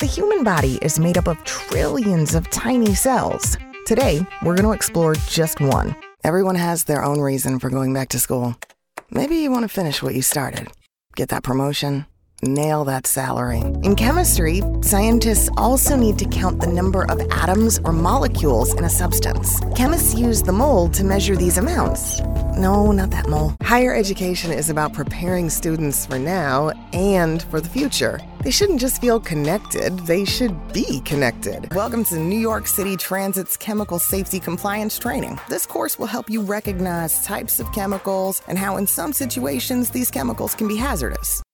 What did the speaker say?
the human body is made up of trillions of tiny cells. Today, we're going to explore just one. Everyone has their own reason for going back to school. Maybe you want to finish what you started. Get that promotion. Nail that salary. In chemistry, scientists also need to count the number of atoms or molecules in a substance. Chemists use the mole to measure these amounts. No, not that mole. Higher education is about preparing students for now and for the future. They shouldn't just feel connected, they should be connected. Welcome to New York City Transit's Chemical Safety Compliance Training. This course will help you recognize types of chemicals and how in some situations these chemicals can be hazardous.